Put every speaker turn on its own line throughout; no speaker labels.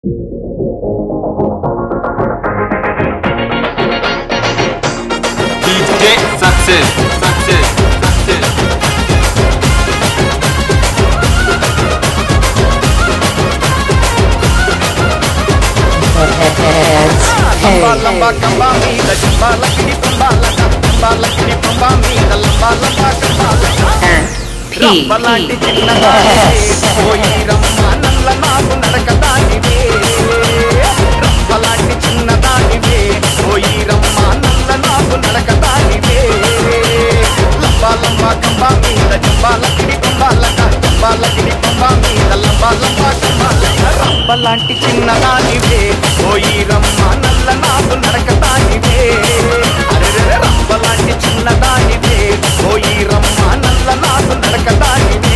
DJ Success.
लंबा लंबा कंबा मीद जंबा लकड़ी पंबा लगा जंबा लकड़ी पंबा मीद लंबा लंबा कंबा लगा రంబలాంటి చిన్నదానివే పోయి రమ్మానల్ల నాకు నడకదానివే రంబలాంటి చిన్నదానివే పోయి రమ్మానల్ల నాకు నడకదానివే లంబా లంబా కంబా మీద జంబా లకడి పంబా లగా జంబా లకడి పంబా మీద లంబా లంబా కంబా లగా రంబలాంటి చిన్నదానివే పోయి రమ్మానల్ల నాకు నడకదానివే అరెరె రంబలాంటి చిన్నదానివే పోయి రమ్మానల్ల నాకు నడకదానివే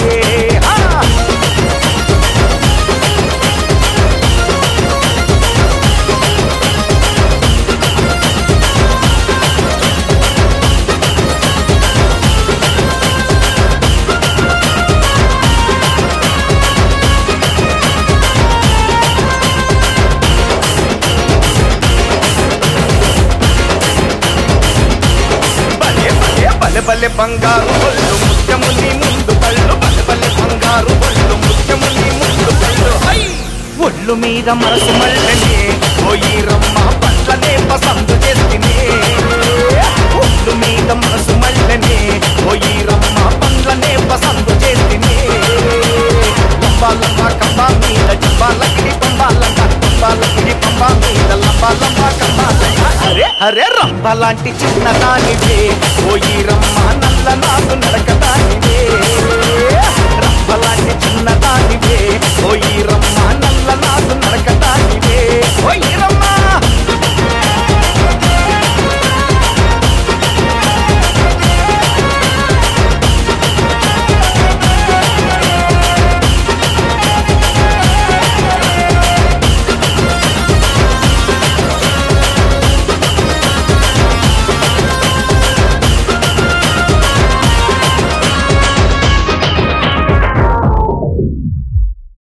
బలె బలె బంగారు ఒళ్ళు ముత్యము నీ ముందు కళ్ళు బలె బలె బంగారు ఒళ్ళు ముత్యము నీ ముందు కళ్ళు ఒళ్ళు మీద మనసు మళ్ళనే పోయి రమ్మ పట్లనే పసందు చేసినే ఒళ్ళు మీద మనసు మళ్ళనే పోయి రమ్మ పట్లనే పసందు చేసినే లంబా లంబా కంబా మీద జంబా లకడి పంబా లంబా జంబా లకడి పంబా మీద లంబా లంబా కంబా అరే అరే రంబలాంటి చిన్నదానివే పోయి రమ్మా నల్ల నాకు నడకదానివే రంబలాంటి చిన్నదానివే పోయి రమ్మా నల్ల